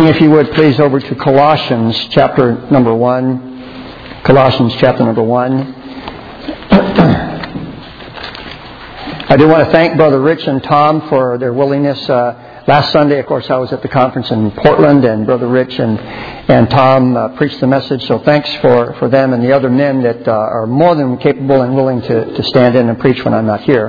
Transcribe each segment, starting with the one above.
Turning, if you would, please, over to Colossians chapter number 1. Colossians chapter number 1. I do want to thank Brother Rich and Tom for their willingness. Last Sunday, of course, I was at the conference in Portland, and Brother Rich and Tom preached the message. So thanks for them and the other men that are more than capable and willing to stand in and preach when I'm not here.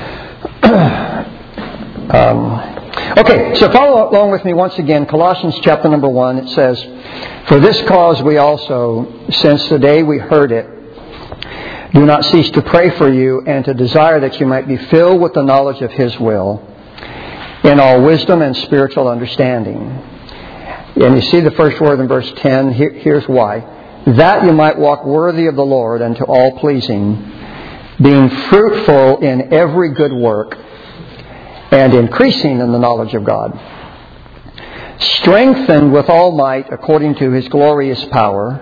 Okay, so follow along with me once again. Colossians chapter number 1, it says, "For this cause we also, since the day we heard it, do not cease to pray for you and to desire that you might be filled with the knowledge of His will, in all wisdom and spiritual understanding." And you see the first word in verse 10. Here's why. "That you might walk worthy of the Lord unto all pleasing, being fruitful in every good work, and increasing in the knowledge of God, strengthened with all might according to His glorious power,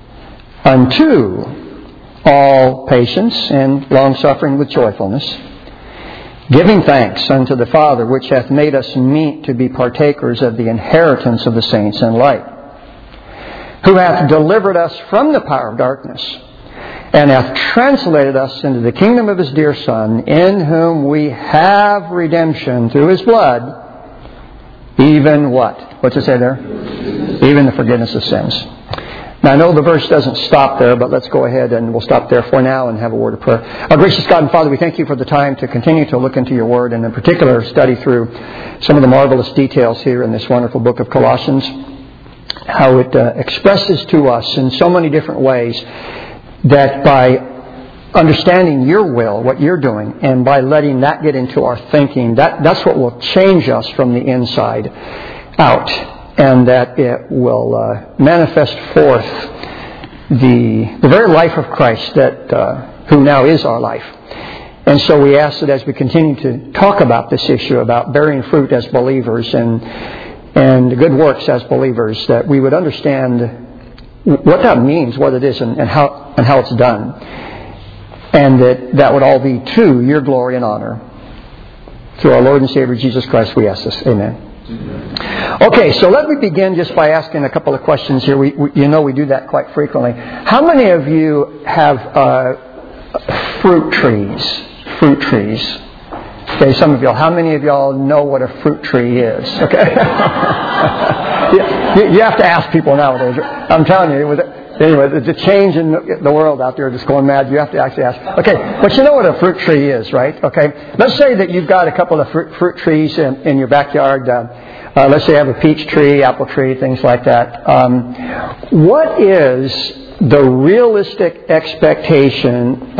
unto all patience and long-suffering with joyfulness, giving thanks unto the Father, which hath made us meet to be partakers of the inheritance of the saints in light, who hath delivered us from the power of darkness, and hath translated us into the kingdom of His dear Son, in whom we have redemption through His blood, even what? What's it say there? Even the forgiveness of sins." Now, I know the verse doesn't stop there, but let's go ahead and we'll stop there for now and have a word of prayer. Our gracious God and Father, we thank You for the time to continue to look into Your Word, and in particular study through some of the marvelous details here in this wonderful book of Colossians, how it expresses to us in so many different ways that by understanding Your will, what You're doing, and by letting that get into our thinking, that's what will change us from the inside out, and that it will manifest forth the very life of Christ that who now is our life. And so we ask that as we continue to talk about this issue about bearing fruit as believers and good works as believers, that we would understand what that means, what it is, and how it's done, and that would all be to Your glory and honor. Through our Lord and Savior Jesus Christ, we ask this. Amen. Okay, so let me begin just by asking a couple of questions here. We do that quite frequently. How many of you have fruit trees? Fruit trees. Okay, some of y'all. How many of y'all know what a fruit tree is? Okay. You have to ask people nowadays. I'm telling you. Anyway, the change in the world out there just going mad. You have to actually ask. Okay, but you know what a fruit tree is, right? Okay. Let's say that you've got a couple of fruit trees in your backyard. Let's say you have a peach tree, apple tree, things like that. What is the realistic expectation,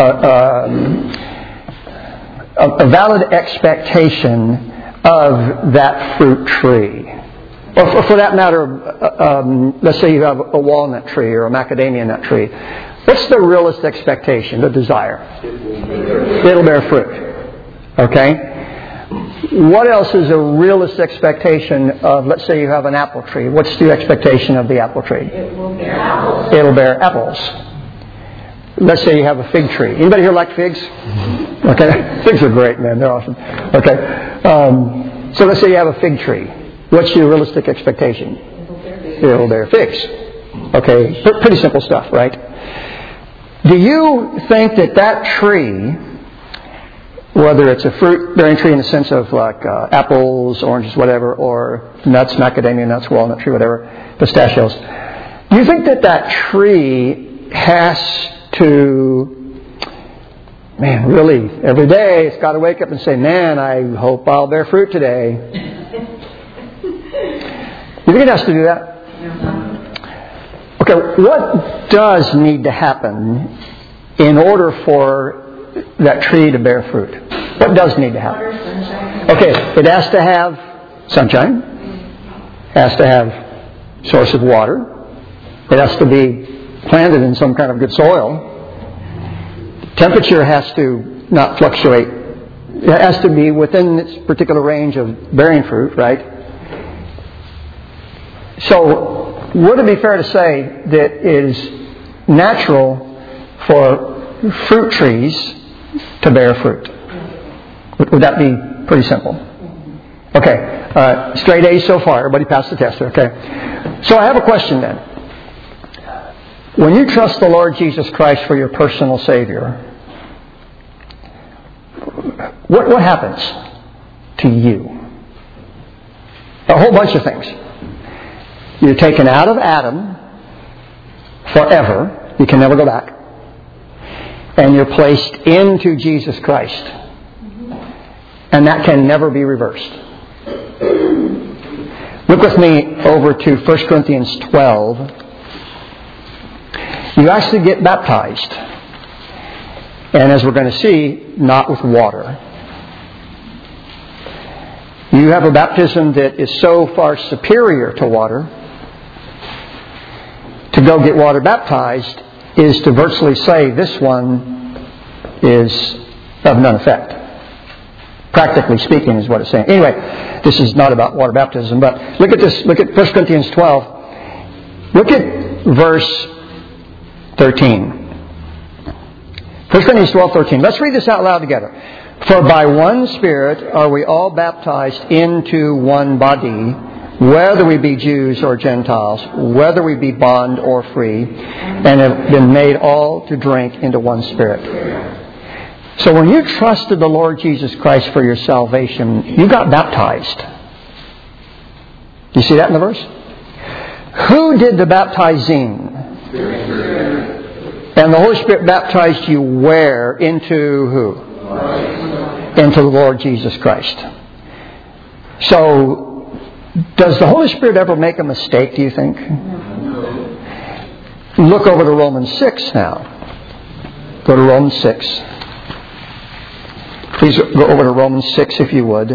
a valid expectation of that fruit tree? Or for that matter, let's say you have a walnut tree or a macadamia nut tree. What's the realistic expectation, the desire? It'll bear fruit. Okay? What else is a realistic expectation of, let's say you have an apple tree. What's the expectation of the apple tree? It will bear apples. It'll bear apples. Let's say you have a fig tree. Anybody here like figs? Okay. Figs are great, man. They're awesome. Okay. So let's say you have a fig tree. What's your realistic expectation? It'll bear figs. Okay, pretty simple stuff, right? Do you think that tree, whether it's a fruit-bearing tree in the sense of like apples, oranges, whatever, or nuts, macadamia nuts, walnut tree, whatever, pistachios, do you think that tree has to, really, every day it's got to wake up and say, man, I hope I'll bear fruit today? You think it has to do that? Okay, what does need to happen in order for that tree to bear fruit? What does need to happen? Water, sunshine. Okay, it has to have sunshine. Has to have source of water. It has to be planted in some kind of good soil. Temperature has to not fluctuate. It has to be within its particular range of bearing fruit, right? So, would it be fair to say that it is natural for fruit trees to bear fruit? Would that be pretty simple? Okay. Straight A's so far. Everybody passed the test. Okay. So I have a question then. When you trust the Lord Jesus Christ for your personal Savior, what happens to you? A whole bunch of things. You're taken out of Adam forever. You can never go back. And you're placed into Jesus Christ. And that can never be reversed. Look with me over to 1 Corinthians 12. You actually get baptized. And as we're going to see, not with water. You have a baptism that is so far superior to water. To go get water baptized is to virtually say this one is of none effect. Practically speaking is what it's saying. Anyway, this is not about water baptism, but look at this. Look at 1 Corinthians 12. Look at verse 13. 1 Corinthians 12:13. Let's read this out loud together. For by one Spirit are we all baptized into one body, whether we be Jews or Gentiles, whether we be bond or free, and have been made all to drink into one Spirit. So when you trusted the Lord Jesus Christ for your salvation, you got baptized. Do you see that in the verse? Who did the baptizing? And the Holy Spirit baptized you where? Into who? Into the Lord Jesus Christ. So, does the Holy Spirit ever make a mistake, do you think? Look over to Romans 6 now. Go to Romans 6. Please go over to Romans 6 if you would.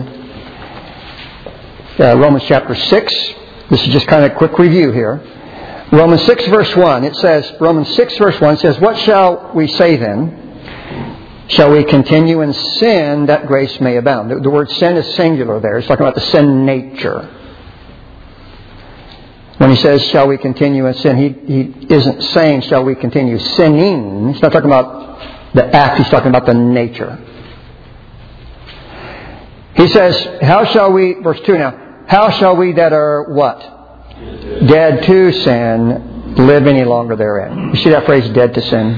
Romans chapter 6. This is just kind of a quick review here. Romans 6 verse 1. It says, Romans 6 verse 1 says, what shall we say then? Shall we continue in sin that grace may abound? The word sin is singular there. It's talking about the sin nature. When he says, shall we continue in sin, he isn't saying, shall we continue sinning. He's not talking about the act. He's talking about the nature. He says, how shall we, verse 2 now, how shall we that are what? Dead to sin, live any longer therein? You see that phrase, dead to sin?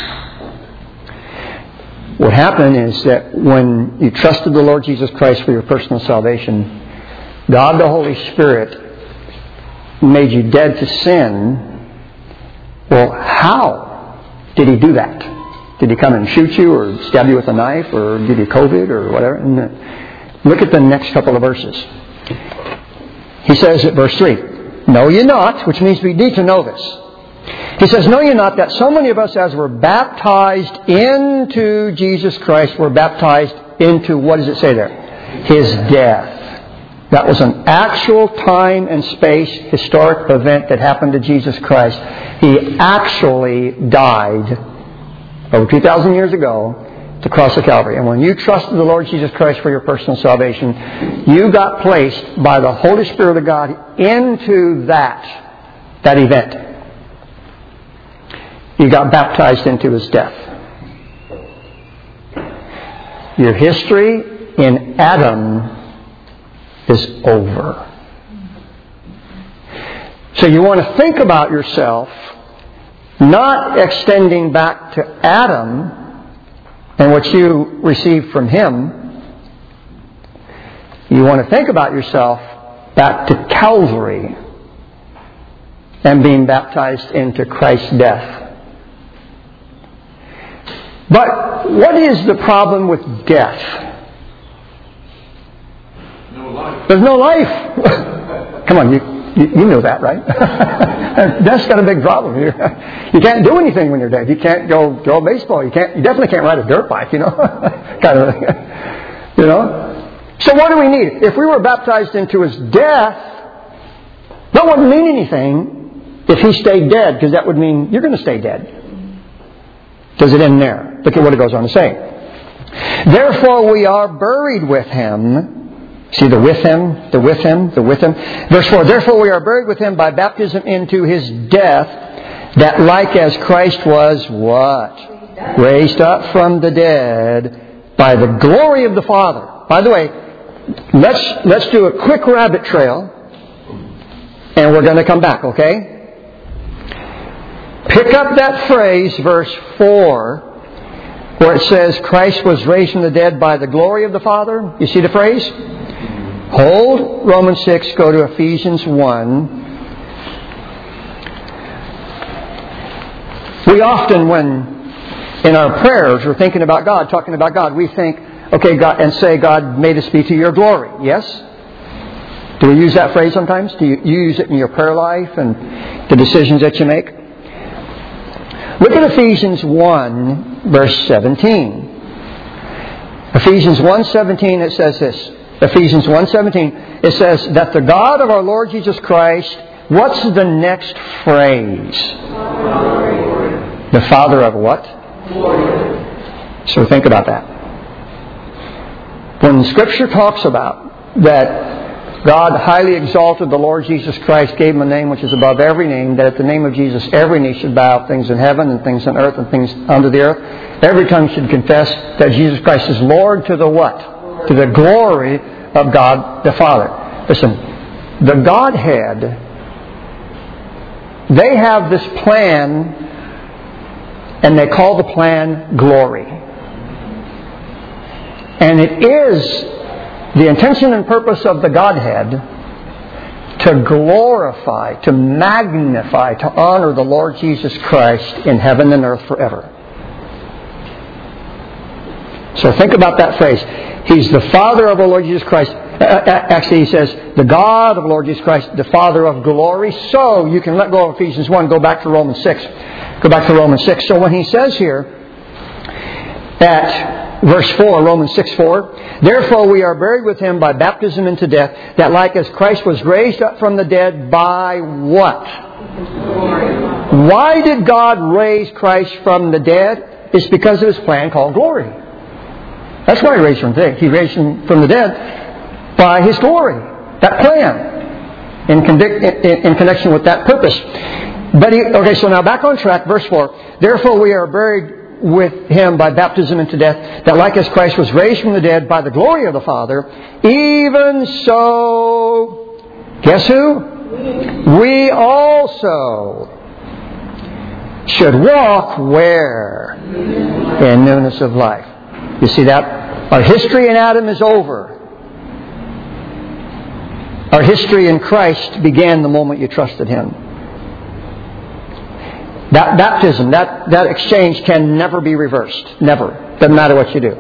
What happened is that when you trusted the Lord Jesus Christ for your personal salvation, God the Holy Spirit made you dead to sin. Well, how did He do that? Did He come and shoot you or stab you with a knife or give you COVID or whatever? Look at the next couple of verses. He says at verse 3, know ye not, which means we need to know this. He says, know ye not that so many of us as were baptized into Jesus Christ were baptized into, what does it say there? His death. That was an actual time and space historic event that happened to Jesus Christ. He actually died over 2,000 years ago to cross the Calvary. And when you trusted the Lord Jesus Christ for your personal salvation, you got placed by the Holy Spirit of God into that event. You got baptized into His death. Your history in Adam is over. So you want to think about yourself not extending back to Adam and what you received from him. You want to think about yourself back to Calvary and being baptized into Christ's death. But what is the problem with death? No life. There's no life. Come on, you know that, right? Death's got a big problem here. You can't do anything when you're dead. You can't go throw a baseball. You definitely can't ride a dirt bike, kind of, So what do we need? If we were baptized into His death, that wouldn't mean anything if He stayed dead, because that would mean you're going to stay dead. Does it end there? Look at what it goes on to say. Therefore we are buried with Him. See the with Him, the with Him, the with Him. Verse 4, therefore we are buried with Him by baptism into His death, that like as Christ was what? Raised up from the dead by the glory of the Father. By the way, let's do a quick rabbit trail, and we're going to come back, okay? Pick up that phrase, verse 4, where it says, Christ was raised from the dead by the glory of the Father. You see the phrase? Hold Romans 6, go to Ephesians 1. We often, when in our prayers we're thinking about God, talking about God, we think, okay, God, and say, God made us be to your glory. Yes? Do we use that phrase sometimes? Do you use it in your prayer life and the decisions that you make? Look at Ephesians 1, verse 17. Ephesians 1:17, it says this. Ephesians 1:17, it says that the God of our Lord Jesus Christ, what's the next phrase? The Father of what? So think about that. When Scripture talks about that God highly exalted the Lord Jesus Christ, gave Him a name which is above every name, that at the name of Jesus every knee should bow, things in heaven and things on earth and things under the earth. Every tongue should confess that Jesus Christ is Lord to the what? To the glory of God the Father. Listen, the Godhead, they have this plan, and they call the plan glory. And it is the intention and purpose of the Godhead to glorify, to magnify, to honor the Lord Jesus Christ in heaven and earth forever. So think about that phrase. He's the Father of our Lord Jesus Christ. Actually, he says, the God of the Lord Jesus Christ, the Father of glory. So you can let go of Ephesians 1, go back to Romans 6. Go back to Romans 6. So when he says here at verse 4, Romans 6:4, therefore we are buried with Him by baptism into death, that like as Christ was raised up from the dead by what? Glory. Why did God raise Christ from the dead? It's because of His plan called glory. That's why He raised Him from the dead. He raised Him from the dead by His glory. That plan. In connection with that purpose. But okay, so now back on track, verse 4. Therefore we are buried with Him by baptism into death, that like as Christ was raised from the dead by the glory of the Father, even so, guess who? We also should walk where? In newness of life. You see that? Our history in Adam is over. Our history in Christ began the moment you trusted Him. That baptism, that exchange can never be reversed. Never. Doesn't matter what you do.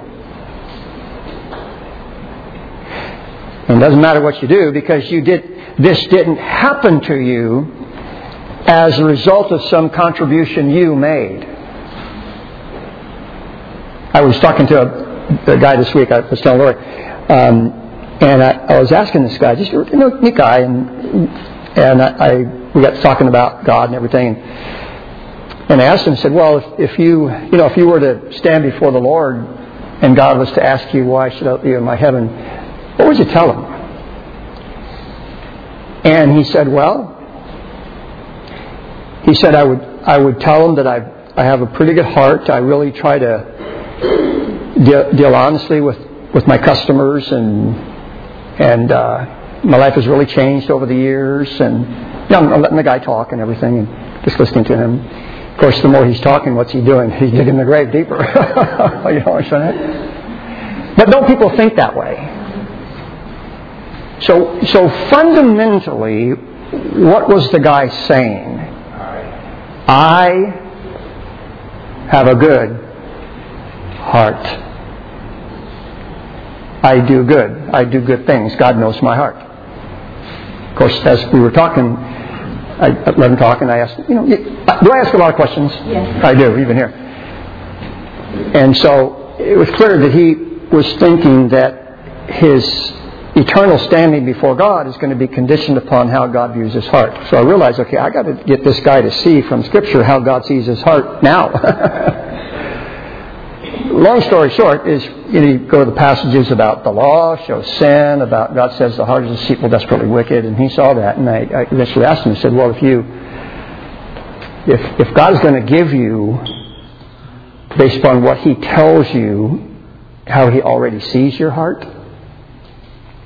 And it doesn't matter what you do because this didn't happen to you as a result of some contribution you made. I was talking to a guy this week, I was telling Lori, and I was asking this guy, just neat guy, and we got talking about God and everything. And I asked him, I said, well, if you were to stand before the Lord and God was to ask you, why should I be in my heaven, what would you tell Him? And he said, I would tell Him that I have a pretty good heart. I really try to deal honestly with my customers, and my life has really changed over the years. And I'm letting the guy talk and everything, and just listening to him. Of course, the more he's talking, what's he doing? He's digging the grave deeper. You know what I'm saying? But don't people think that way? So fundamentally, what was the guy saying? I have a good heart. I do good. I do good things. God knows my heart. Of course, as we were talking, I let him talk, and I asked, do I ask a lot of questions? Yes. I do, even here. And so it was clear that he was thinking that his eternal standing before God is going to be conditioned upon how God views his heart. So I realized, okay, I got to get this guy to see from Scripture how God sees his heart now. Long story short is, you go to the passages about the law, show sin, about God says the heart is deceitful, desperately wicked, and he saw that, and I eventually asked him, I said, well, if God is going to give you, based upon what He tells you, how He already sees your heart,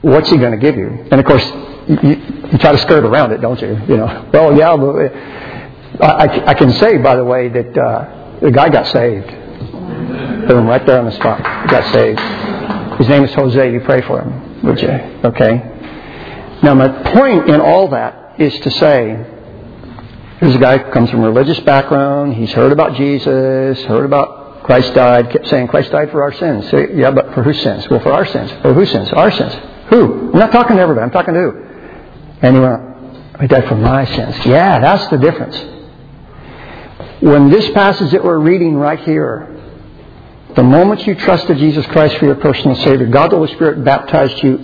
what's He going to give you? And of course, you try to skirt around it, don't you? Well, yeah, but I can say, by the way, that the guy got saved. Boom, right there on the spot. He got saved. His name is Jose. You pray for him, would you? Okay. Now, my point in all that is to say, here's a guy who comes from a religious background. He's heard about Jesus, heard about Christ died, kept saying Christ died for our sins. So, yeah, but for whose sins? Well, for our sins. For whose sins? Our sins. Who? I'm not talking to everybody. I'm talking to who? And he went, He died for my sins. Yeah, that's the difference. When this passage that we're reading right here, the moment you trusted Jesus Christ for your personal Savior, God the Holy Spirit baptized you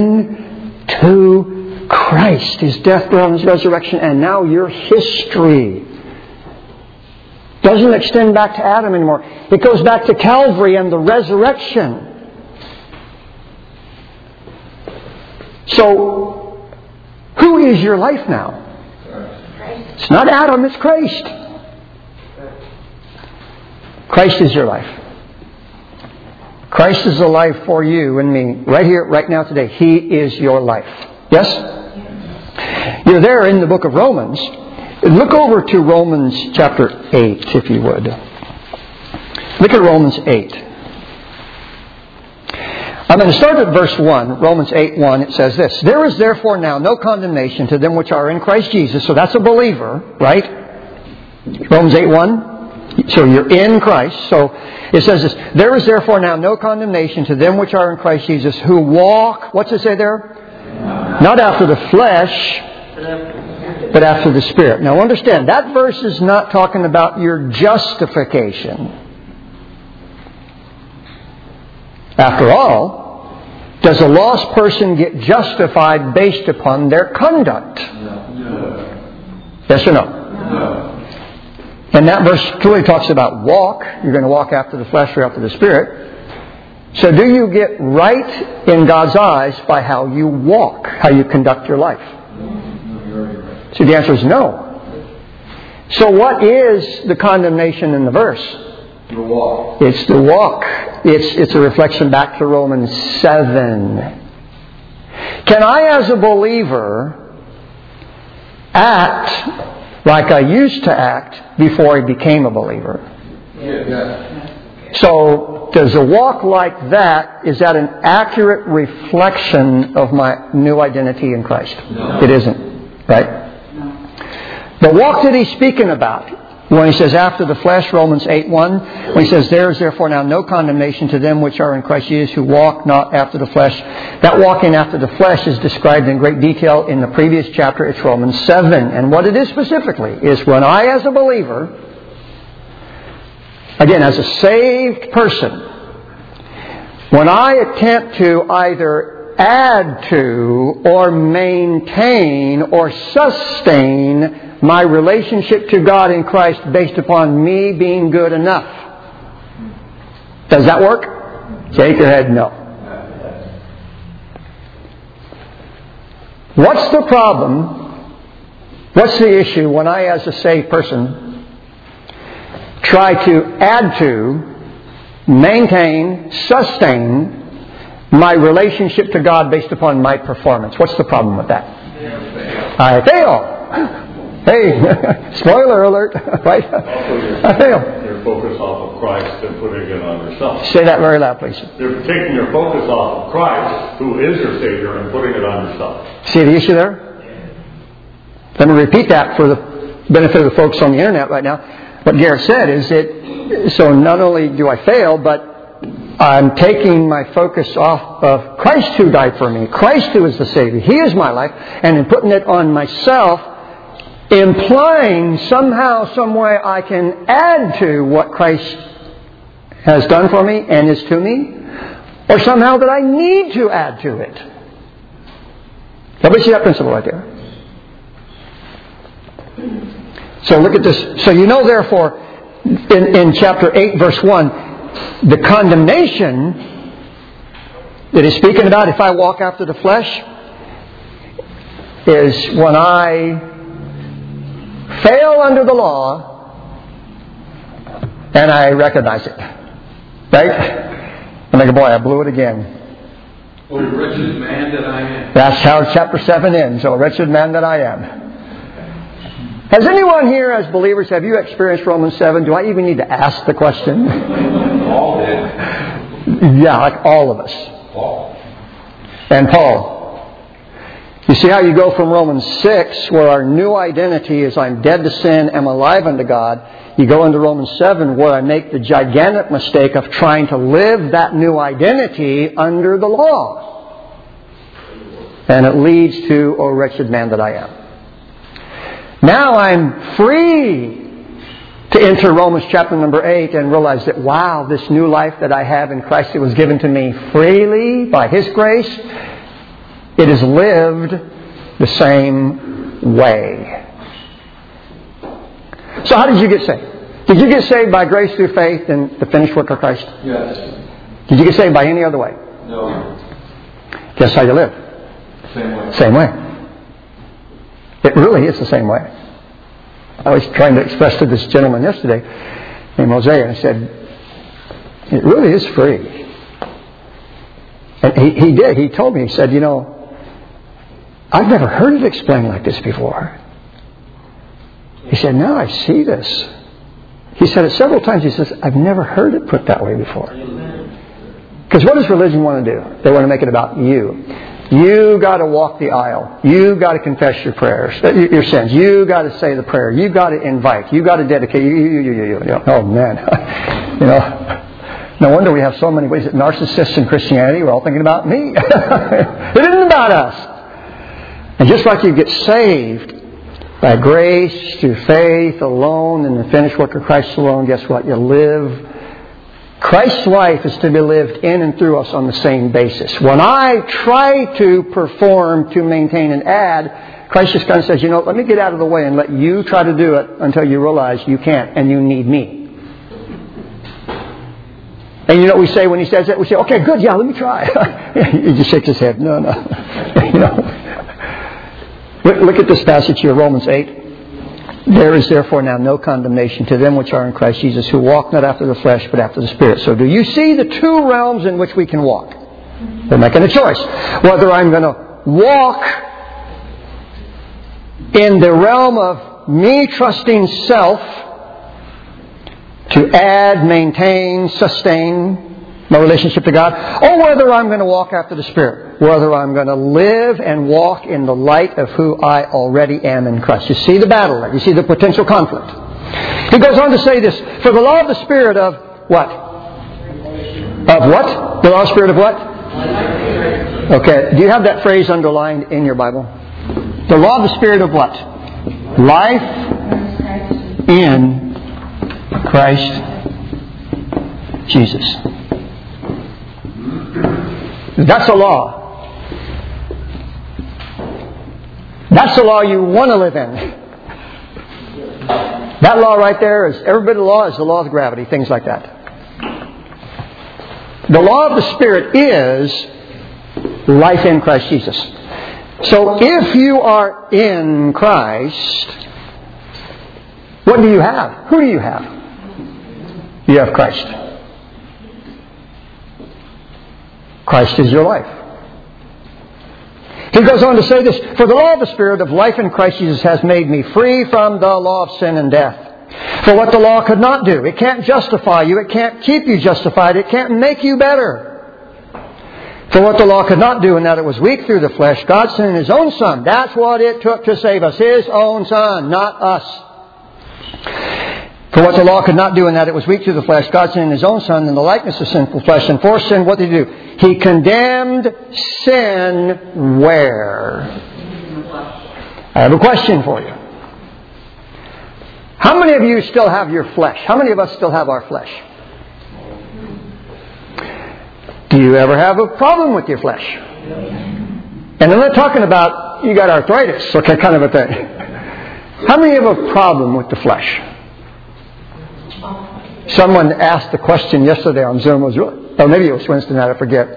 into Christ, His death, burial, and His resurrection, and now your history doesn't extend back to Adam anymore. It goes back to Calvary and the resurrection. So, who is your life now? It's not Adam, it's Christ. Christ is your life. Christ is the life for you and me, right here, right now, today. He is your life. Yes? You're there in the book of Romans. Look over to Romans chapter 8, if you would. Look at Romans 8. I'm going to start at verse 1. Romans 8:1. It says this. There is therefore now no condemnation to them which are in Christ Jesus. So that's a believer, right? Romans 8:1. So you're in Christ. So it says this. There is therefore now no condemnation to them which are in Christ Jesus, who walk, what's it say there? Not after the flesh, but after the Spirit. Now understand, that verse is not talking about your justification. After all, does a lost person get justified based upon their conduct? No. Yes or no? No. And that verse clearly talks about walk. You're going to walk after the flesh or after the Spirit. So do you get right in God's eyes by how you walk, how you conduct your life? So the answer is no. So what is the condemnation in the verse? The walk. It's the walk. It's a reflection back to Romans 7. Can I, as a believer, act like I used to act before I became a believer? Yes. So, does a walk like that, is that an accurate reflection of my new identity in Christ? No. It isn't. Right? No. The walk that he's speaking about, when he says after the flesh, Romans 8:1, when he says there is therefore now no condemnation to them which are in Christ Jesus, who walk not after the flesh. That walking after the flesh is described in great detail in the previous chapter. It's Romans 7. And what it is specifically is when I, as a believer, again, as a saved person, when I attempt to either add to or maintain or sustain my relationship to God in Christ based upon me being good enough. Does that work? Shake your head, no. What's the problem? What's the issue when I, as a saved person, try to add to, maintain, sustain my relationship to God based upon my performance? What's the problem with that? I fail. Hey, spoiler alert, right? I fail. Your focus off of Christ and putting it on yourself. Say that very loud, please. You're taking your focus off of Christ, who is your Savior, and putting it on yourself. See the issue there? Let me repeat that for the benefit of the folks on the internet right now. What Garrett said is that, so not only do I fail, but I'm taking my focus off of Christ who died for me. Christ who is the Savior. He is my life. And in putting it on myself, implying somehow, some way I can add to what Christ has done for me and is to me, or somehow that I need to add to it. Everybody see that principle right there? So look at this. So you know, therefore, in chapter 8, verse 1, the condemnation that he's speaking about, if I walk after the flesh, is when I fail under the law and I recognize it. Right? I'm like, boy, I blew it again. O wretched man that I am. That's how chapter 7 ends. O wretched man that I am. Has anyone here as believers, have you experienced Romans 7? Do I even need to ask the question? All did. Yeah, like all of us. Paul. And Paul. You see how you go from Romans 6, where our new identity is I'm dead to sin, am alive unto God. You go into Romans 7, where I make the gigantic mistake of trying to live that new identity under the law. And it leads to, O wretched man that I am. Now I'm free to enter Romans chapter number 8 and realize that, wow, this new life that I have in Christ, it was given to me freely by His grace. It is lived the same way. So how did you get saved? Did you get saved by grace through faith in the finished work of Christ? Yes. Did you get saved by any other way? No. Guess how you live? Same way. Same way. It really is the same way. I was trying to express to this gentleman yesterday named Jose, and I said, it really is free. And he did. He told me, he said, I've never heard it explained like this before. He said, now I see this. He said it several times. He says, I've never heard it put that way before. Because what does religion want to do? They want to make it about you. You got to walk the aisle. You got to confess your prayers, your sins. You got to say the prayer. You got to invite. You got to dedicate. You. Oh man, no wonder we have so many ways that narcissists in Christianity. We're all thinking about me. It isn't about us. And just like you get saved by grace through faith alone in the finished work of Christ alone, guess what? You live. Christ's life is to be lived in and through us on the same basis. When I try to perform, to maintain and add, Christ just kind of says, let me get out of the way and let you try to do it until you realize you can't and you need me. And you know what we say when He says that? We say, okay, good, yeah, let me try. He just shakes his head. No. Look at this passage here, Romans 8. There is therefore now no condemnation to them which are in Christ Jesus, who walk not after the flesh, but after the Spirit. So do you see the two realms in which we can walk? We're making a choice. Whether I'm going to walk in the realm of me trusting self to add, maintain, sustain my relationship to God, or whether I'm going to walk after the Spirit, whether I'm going to live and walk in the light of who I already am in Christ. You see the battle there. You see the potential conflict. He goes on to say this, for the law of the Spirit of what? Of what? The law of the Spirit of what? Okay, do you have that phrase underlined in your Bible? The law of the Spirit of what? Life in Christ Jesus. That's a law. That's the law you want to live in. That law right there is, every bit of law is the law of gravity, things like that. The law of the Spirit is life in Christ Jesus. So if you are in Christ, what do you have? Who do you have? You have Christ. Christ is your life. He goes on to say this, for the law of the Spirit of life in Christ Jesus has made me free from the law of sin and death. For what the law could not do, it can't justify you, it can't keep you justified, it can't make you better. For what the law could not do, in that it was weak through the flesh, God sent His own Son. That's what it took to save us. His own Son, not us. For what the law could not do, in that it was weak through the flesh, God sent His own Son in the likeness of sinful flesh. And for sin, what did He do? He condemned sin where? I have a question for you. How many of you still have your flesh? How many of us still have our flesh? Do you ever have a problem with your flesh? And I'm not talking about you got arthritis, okay, kind of a thing. How many have a problem with the flesh? Someone asked the question yesterday on Zoom. Or maybe it was Wednesday night, I forget.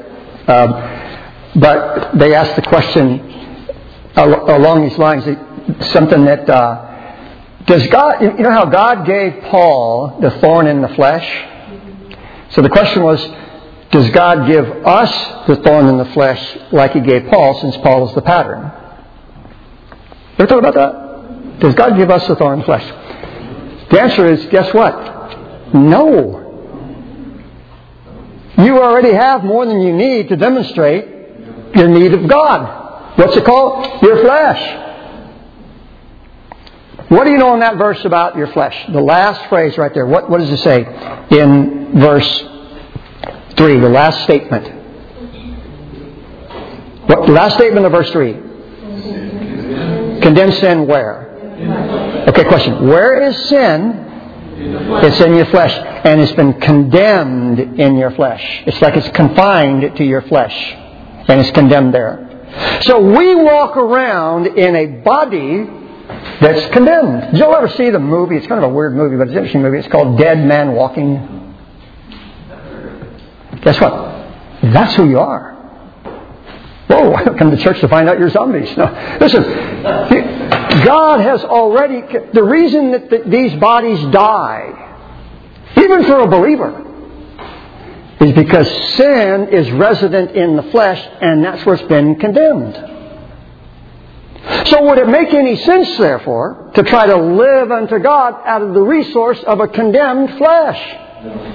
But they asked the question along these lines, something that does God, you know how God gave Paul the thorn in the flesh? So the question was, does God give us the thorn in the flesh like He gave Paul, since Paul is the pattern? Ever thought about that? Does God give us the thorn in the flesh? The answer is, guess what? No. You already have more than you need to demonstrate your need of God. What's it called? Your flesh. What do you know in that verse about your flesh? The last phrase right there. What does it say in verse 3, the last statement? What, the last statement of verse 3? Condemn sin where? Okay, question. Where is sin? It's in your flesh. And it's been condemned in your flesh. It's like it's confined to your flesh. And it's condemned there. So we walk around in a body that's condemned. Did you ever see the movie? It's kind of a weird movie, but it's an interesting movie. It's called Dead Man Walking. Guess what? That's who you are. Whoa, I come to church to find out you're zombies. No, listen, God has already... The reason that these bodies die, even for a believer, is because sin is resident in the flesh, and that's what's been condemned. So would it make any sense, therefore, to try to live unto God out of the resource of a condemned flesh?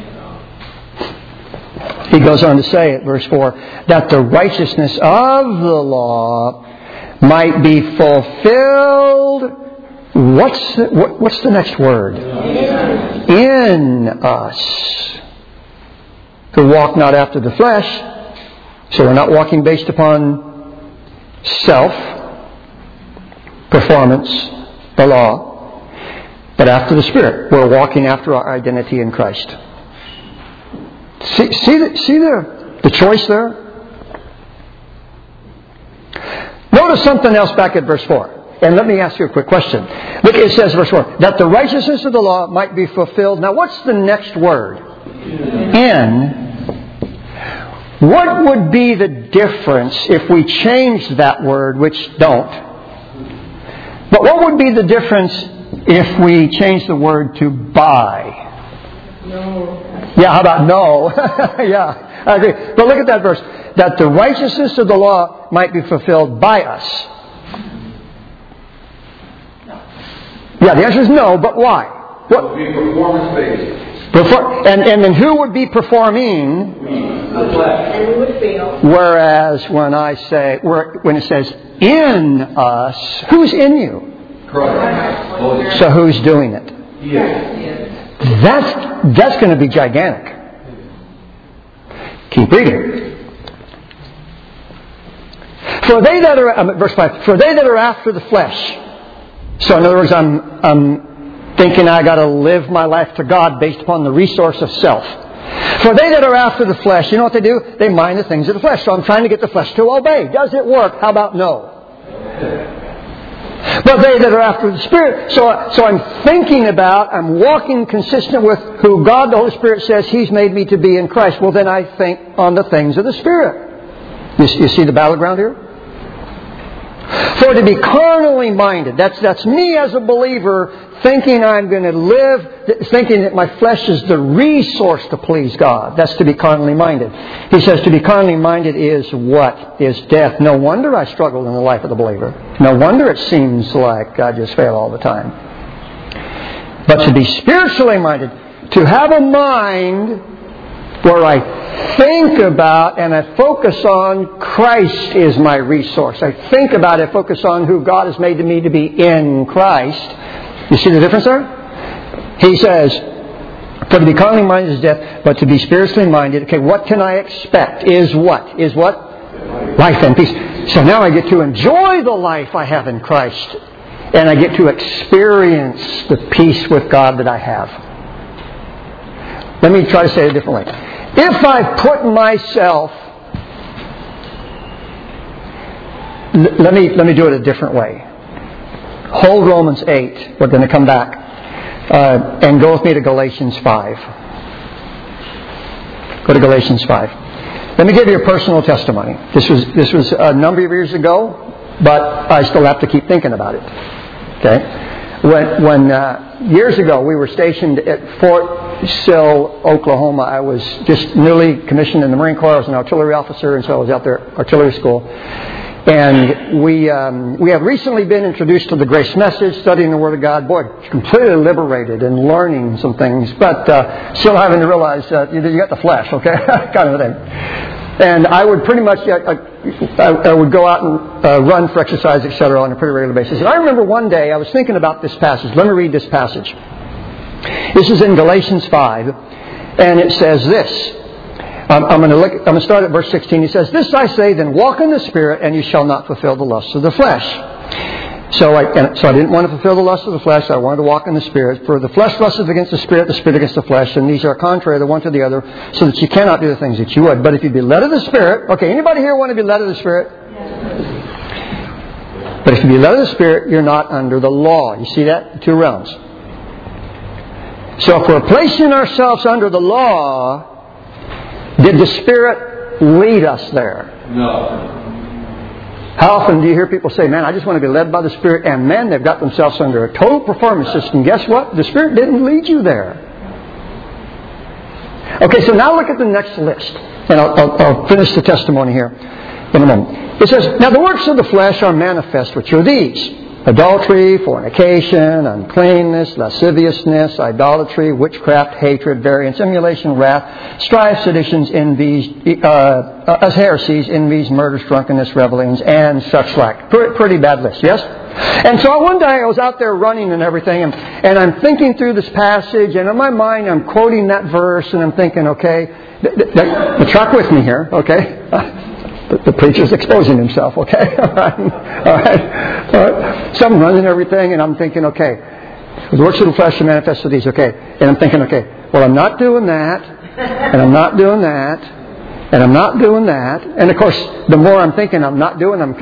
He goes on to say at verse 4, that the righteousness of the law might be fulfilled. What's the next word? In us. Who walk not after the flesh. So we're not walking based upon self, performance, the law, but after the Spirit. We're walking after our identity in Christ. See the choice there? Notice something else back at verse 4. And let me ask you a quick question. Look, it says, verse 4, that the righteousness of the law might be fulfilled. Now, what's the next word? In. What would be the difference if we changed that word, which don't? But what would be the difference if we changed the word to by? No. Yeah, how about no? Yeah, I agree. But look at that verse. That the righteousness of the law might be fulfilled by us. Yeah, the answer is no, but why? What? It would be performance-based. And then who would be performing? The flesh. And we would fail. Whereas when it says in us, who's in you? Christ. So who's doing it? Yes. That's going to be gigantic. Keep reading. For they that are, verse 5, for they that are after the flesh. So in other words, I'm thinking I got to live my life to God based upon the resource of self. For they that are after the flesh, you know what they do? They mind the things of the flesh. So I'm trying to get the flesh to obey. Does it work? How about no? But they that are after the Spirit. So I'm walking consistent with who God, the Holy Spirit, says He's made me to be in Christ. Well, then I think on the things of the Spirit. You see the battleground here? For to be carnally minded, that's me as a believer thinking I'm going to live, thinking that my flesh is the resource to please God. That's to be carnally minded. He says to be carnally minded is what? Is death. No wonder I struggle in the life of the believer. No wonder it seems like I just fail all the time. But to be spiritually minded, to have a mind where I think about and I focus on Christ is my resource. I think about it, focus on who God has made me to be in Christ. You see the difference there? He says, for to be carnally minded is death, but to be spiritually minded, okay, what can I expect? Is what? Is what? Life and peace. So now I get to enjoy the life I have in Christ. And I get to experience the peace with God that I have. Let me try to say it a different way. If I put myself... Let me do it a different way. Hold Romans 8. We're going to come back. And go with me to Galatians 5. Go to Galatians 5. Let me give you a personal testimony. This was a number of years ago, but I still have to keep thinking about it. Okay? When years ago we were stationed at Fort Sill, Oklahoma. I was just newly commissioned in the Marine Corps. I was an artillery officer, and so I was out there at artillery school. And we have recently been introduced to the grace message, studying the Word of God. Boy, completely liberated and learning some things, but still having to realize you got the flesh, okay, kind of thing. And I would pretty much, I would go out and run for exercise, etc., on a pretty regular basis. And I remember one day I was thinking about this passage. Let me read this passage. This is in Galatians 5, and it says this. I'm going to start at verse 16. He says, "This I say, then walk in the Spirit, and you shall not fulfill the lusts of the flesh." So I didn't want to fulfill the lusts of the flesh. I wanted to walk in the Spirit. For the flesh lusteth against the Spirit against the flesh, and these are contrary the one to the other, so that you cannot do the things that you would. But if you be led of the Spirit, okay, anybody here want to be led of the Spirit? Yes. But if you be led of the Spirit, you're not under the law. You see that? 2 realms. So if we're placing ourselves under the law, did the Spirit lead us there? No. How often do you hear people say, man, I just want to be led by the Spirit, and man, they've got themselves under a total performance system. Guess what? The Spirit didn't lead you there. Okay, so now look at the next list. And I'll finish the testimony here in a moment. It says, "Now the works of the flesh are manifest, which are these: adultery, fornication, uncleanness, lasciviousness, idolatry, witchcraft, hatred, variance, emulation, wrath, strife, seditions, envies, heresies, envies, murders, drunkenness, revelings, and such like." Pretty bad list, yes? And so one day I was out there running and everything, and I'm thinking through this passage, and in my mind I'm quoting that verse, and I'm thinking, okay, track with me here, okay? The preacher's exposing himself, okay? All right. So I'm running everything, and I'm thinking, okay, the works of the flesh are manifest with these, okay. And I'm thinking, okay, well, I'm not doing that, and I'm not doing that, and I'm not doing that. And of course, the more I'm thinking I'm not doing that.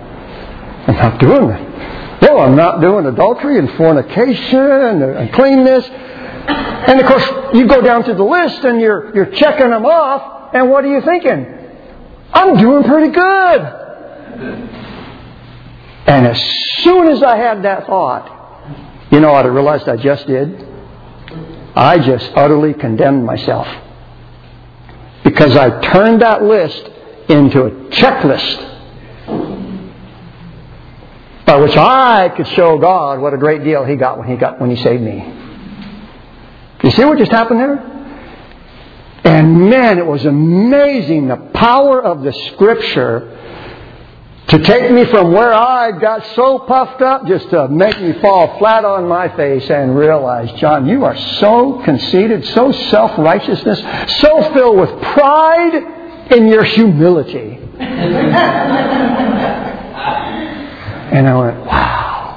Well, I'm not doing adultery and fornication and uncleanness. And of course, you go down to the list, and you're checking them off, and what are you thinking? I'm doing pretty good. And as soon as I had that thought, you know what I realized I just did? I just utterly condemned myself. Because I turned that list into a checklist by which I could show God what a great deal He got when He saved me. You see what just happened there? And man, it was amazing, the power of the Scripture to take me from where I got so puffed up just to make me fall flat on my face and realize, John, you are so conceited, so self-righteousness, so filled with pride in your humility. And I went, wow.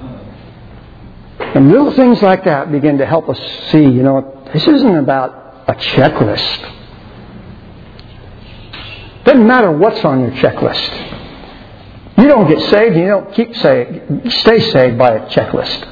And little things like that begin to help us see, you know, this isn't about a checklist. Doesn't matter what's on your checklist. You don't get saved, you don't stay saved by a checklist.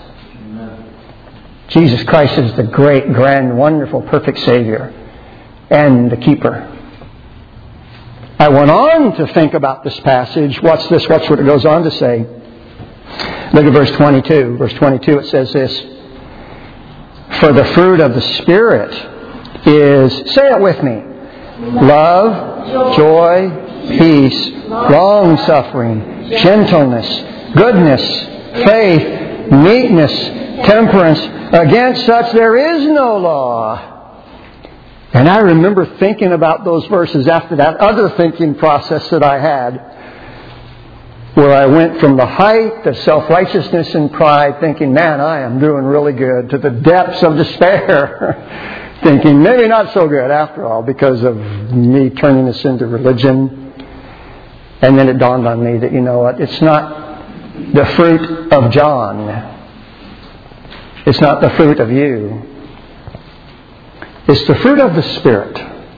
Jesus Christ is the great, grand, wonderful, perfect Savior and the keeper. I went on to think about this passage. Watch this. Watch what it goes on to say. Look at verse 22. Verse 22, it says this: "For the fruit of the Spirit is," say it with me, "love, joy, peace, long-suffering, gentleness, goodness, faith, meekness, temperance. Against such there is no law." And I remember thinking about those verses after that other thinking process that I had, where I went from the height of self-righteousness and pride, thinking, man, I am doing really good, to the depths of despair, thinking maybe not so good after all because of me turning this into religion. And then it dawned on me that, you know what, it's not the fruit of John. It's not the fruit of you. It's the fruit of the Spirit.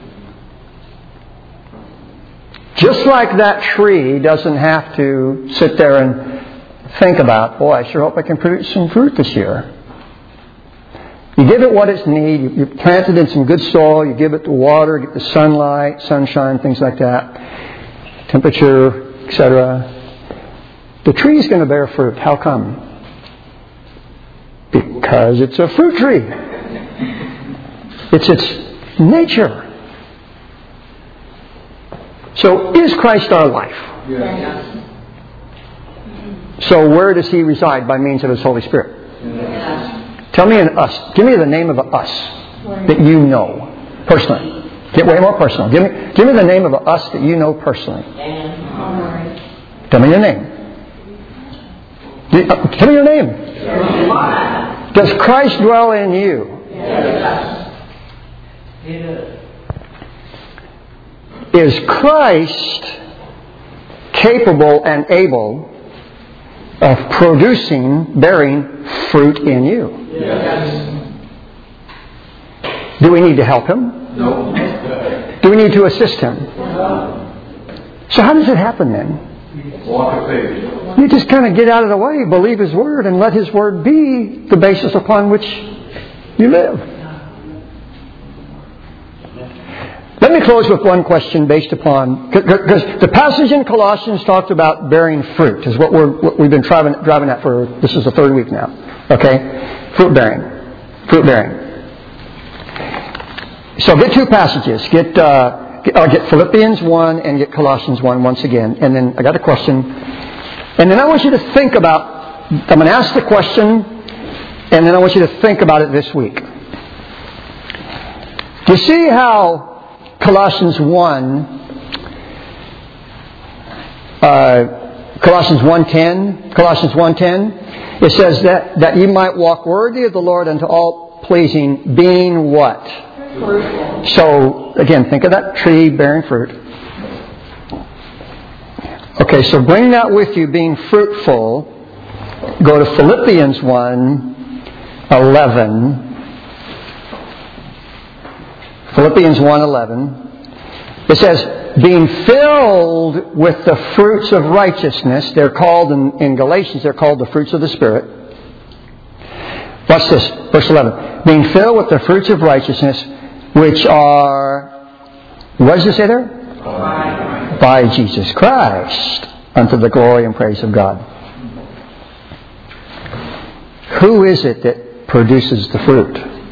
Just like that tree doesn't have to sit there and think about, boy, I sure hope I can produce some fruit this year. You give it what it needs. You plant it in some good soil. You give it the water, get the sunlight, sunshine, things like that, temperature, etc. The tree is going to bear fruit. How come? Because it's a fruit tree. It's its nature. So is Christ our life? Yes. So where does He reside by means of His Holy Spirit? Yes. Tell me an us. Give me the name of a us that you know personally. Get way more personal. Give me the name of a us that you know personally. Tell me your name. Tell me your name. Does Christ dwell in you? Yes. Is Christ capable and able of producing, bearing fruit in you? Yes. Do we need to help Him? No. Do we need to assist Him? So how does it happen then? Walk of faith. You just kind of get out of the way, believe His Word, and let His Word be the basis upon which you live. Let me close with one question based upon, because the passage in Colossians talks about bearing fruit, is what we've been driving at for, this is the third week now. Okay? Fruit bearing. Fruit bearing. So get two passages. Get Philippians 1 and get Colossians 1 once again. And then I got a question. And then I want you to think about, I'm going to ask the question, and then I want you to think about it this week. Do you see how Colossians 1:10, it says that you might walk worthy of the Lord unto all pleasing, being what? Fruitful. So, again, think of that tree bearing fruit. Okay, so bring that with you, being fruitful. Go to Philippians 1:11. Philippians 1:11. It says, being filled with the fruits of righteousness. They're called, in Galatians, they're called the fruits of the Spirit. Watch this, verse 11. Being filled with the fruits of righteousness, which are, what does it say there? By Jesus Christ, unto the glory and praise of God. Who is it that produces the fruit?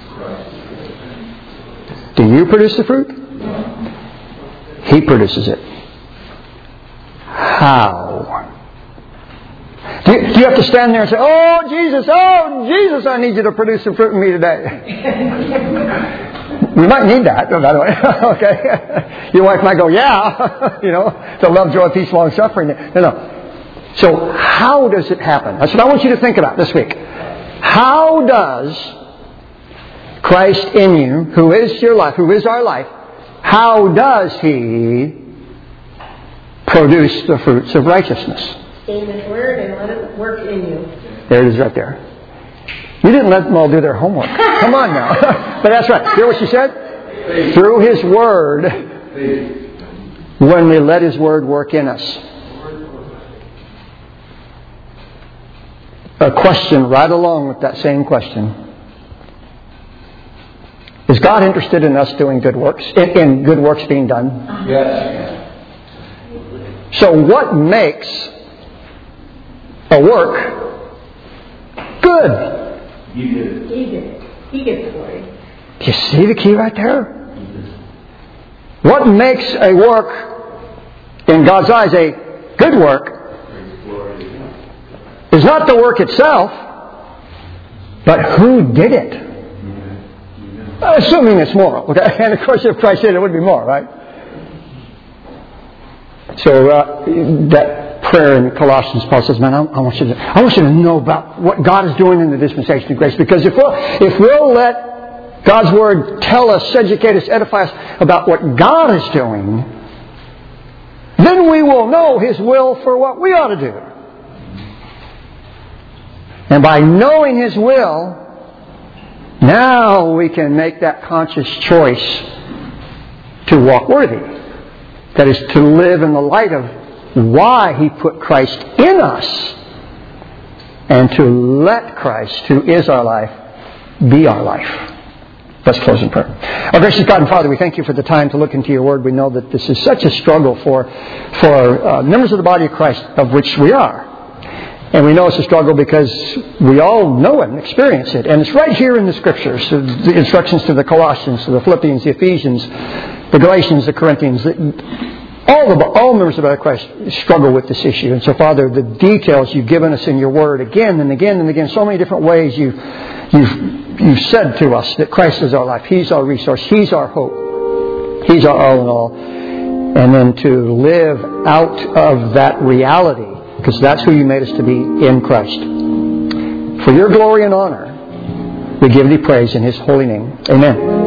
Do you produce the fruit? He produces it. How? Do you have to stand there and say, oh, Jesus, I need you to produce some fruit in me today? We might need that, by the way. Okay. Your wife might go, yeah. The love, joy, peace, long suffering. No. So how does it happen? That's what I want you to think about this week. How does Christ in you, who is your life, who is our life, how does He produce the fruits of righteousness? Stay in His Word and let it work in you. There it is right there. You didn't let them all do their homework. Come on now. But that's right. Hear what she said? Through His Word, when we let His Word work in us. A question right along with that same question. Is God interested in us doing good works? In good works being done? Yes. So what makes a work good? He did it. He did it. He gets the glory. Do you see the key right there? What makes a work, in God's eyes, a good work, is not the work itself, but who did it. Assuming it's moral. Okay? And of course, if Christ did it, it would be moral, right? So that prayer in Colossians, Paul says, man, I want you to know about what God is doing in the dispensation of grace. Because if we'll let God's Word tell us, educate us, edify us about what God is doing, then we will know His will for what we ought to do. And by knowing His will, now we can make that conscious choice to walk worthy. That is, to live in the light of why He put Christ in us, and to let Christ, who is our life, be our life. Let's close in prayer. Our gracious God and Father, we thank You for the time to look into Your Word. We know that this is such a struggle for members of the body of Christ, of which we are. And we know it's a struggle because we all know it and experience it. And it's right here in the Scriptures, the instructions to the Colossians, to the Philippians, the Ephesians, the Galatians, the Corinthians. All members of Christ struggle with this issue. And so, Father, the details you've given us in your Word again and again and again, so many different ways you've said to us that Christ is our life. He's our resource. He's our hope. He's our all in all. And then to live out of that reality, because that's who you made us to be in Christ. For your glory and honor, we give Thee praise in His holy name. Amen.